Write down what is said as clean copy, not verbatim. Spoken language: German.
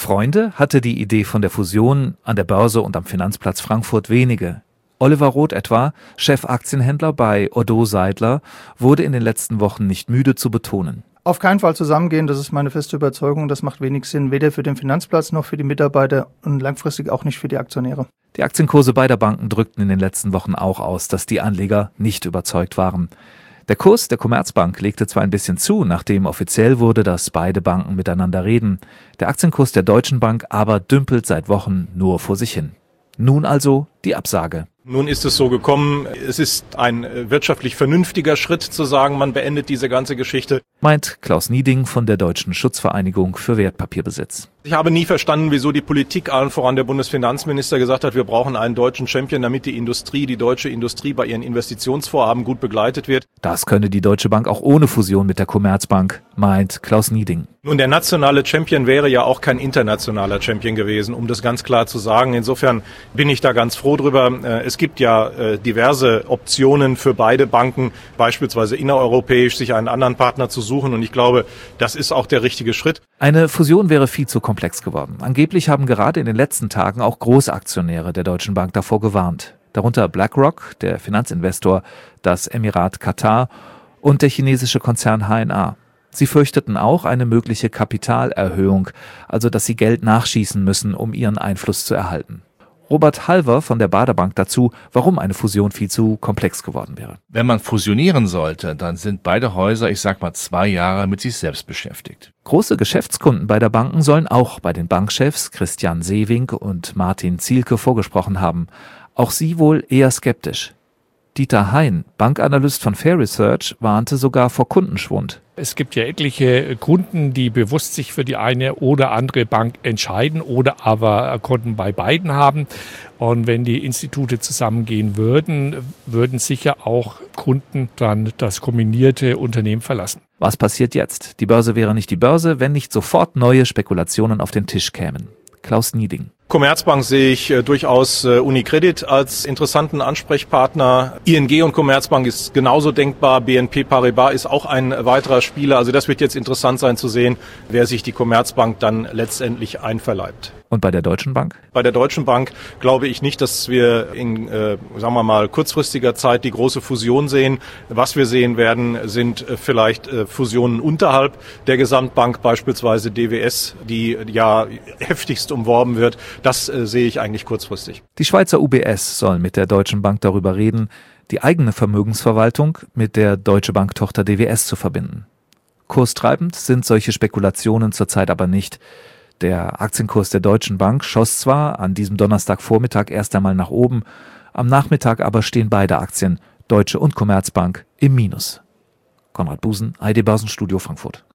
Freunde hatte die Idee von der Fusion an der Börse und am Finanzplatz Frankfurt wenige. Oliver Roth etwa, Chefaktienhändler bei Oddo Seidler, wurde in den letzten Wochen nicht müde zu betonen. Auf keinen Fall zusammengehen, das ist meine feste Überzeugung. Das macht wenig Sinn, weder für den Finanzplatz noch für die Mitarbeiter und langfristig auch nicht für die Aktionäre. Die Aktienkurse beider Banken drückten in den letzten Wochen auch aus, dass die Anleger nicht überzeugt waren. Der Kurs der Commerzbank legte zwar ein bisschen zu, nachdem offiziell wurde, dass beide Banken miteinander reden. Der Aktienkurs der Deutschen Bank aber dümpelt seit Wochen nur vor sich hin. Nun also die Absage. Nun ist es so gekommen, es ist ein wirtschaftlich vernünftiger Schritt zu sagen, man beendet diese ganze Geschichte. Meint Klaus Nieding von der Deutschen Schutzvereinigung für Wertpapierbesitz. Ich habe nie verstanden, wieso die Politik, allen voran der Bundesfinanzminister, gesagt hat, wir brauchen einen deutschen Champion, damit die deutsche Industrie bei ihren Investitionsvorhaben gut begleitet wird. Das könne die Deutsche Bank auch ohne Fusion mit der Commerzbank, meint Klaus Nieding. Nun, der nationale Champion wäre ja auch kein internationaler Champion gewesen, um das ganz klar zu sagen. Insofern bin ich da ganz froh drüber. Es gibt ja diverse Optionen für beide Banken, beispielsweise innereuropäisch sich einen anderen Partner zu suchen. Und ich glaube, das ist auch der richtige Schritt. Eine Fusion wäre viel zu komplex geworden. Angeblich haben gerade in den letzten Tagen auch Großaktionäre der Deutschen Bank davor gewarnt. Darunter BlackRock, der Finanzinvestor, das Emirat Katar und der chinesische Konzern HNA. Sie fürchteten auch eine mögliche Kapitalerhöhung, also dass sie Geld nachschießen müssen, um ihren Einfluss zu erhalten. Robert Halver von der Baader Bank dazu, warum eine Fusion viel zu komplex geworden wäre. Wenn man fusionieren sollte, dann sind beide Häuser, 2 Jahre mit sich selbst beschäftigt. Große Geschäftskunden beider Banken sollen auch bei den Bankchefs Christian Sewing und Martin Zielke vorgesprochen haben. Auch sie wohl eher skeptisch. Dieter Hein, Bankanalyst von Fair Research, warnte sogar vor Kundenschwund. Es gibt ja etliche Kunden, die bewusst sich für die eine oder andere Bank entscheiden oder aber Konten bei beiden haben. Und wenn die Institute zusammengehen würden, würden sicher auch Kunden dann das kombinierte Unternehmen verlassen. Was passiert jetzt? Die Börse wäre nicht die Börse, wenn nicht sofort neue Spekulationen auf den Tisch kämen. Klaus Nieding. Commerzbank sehe ich durchaus UniCredit als interessanten Ansprechpartner. ING und Commerzbank ist genauso denkbar. BNP Paribas ist auch ein weiterer Spieler. Also das wird jetzt interessant sein zu sehen, wer sich die Commerzbank dann letztendlich einverleibt. Und bei der Deutschen Bank? Bei der Deutschen Bank glaube ich nicht, dass wir in, sagen wir mal, kurzfristiger Zeit die große Fusion sehen. Was wir sehen werden, sind vielleicht Fusionen unterhalb der Gesamtbank, beispielsweise DWS, die ja heftigst umworben wird. Das sehe ich eigentlich kurzfristig. Die Schweizer UBS soll mit der Deutschen Bank darüber reden, die eigene Vermögensverwaltung mit der Deutsche Bank-Tochter DWS zu verbinden. Kurstreibend sind solche Spekulationen zurzeit aber nicht. Der Aktienkurs der Deutschen Bank schoss zwar an diesem Donnerstagvormittag erst einmal nach oben, am Nachmittag aber stehen beide Aktien, Deutsche und Commerzbank, im Minus. Konrad Busen, ARD Börsenstudio Frankfurt.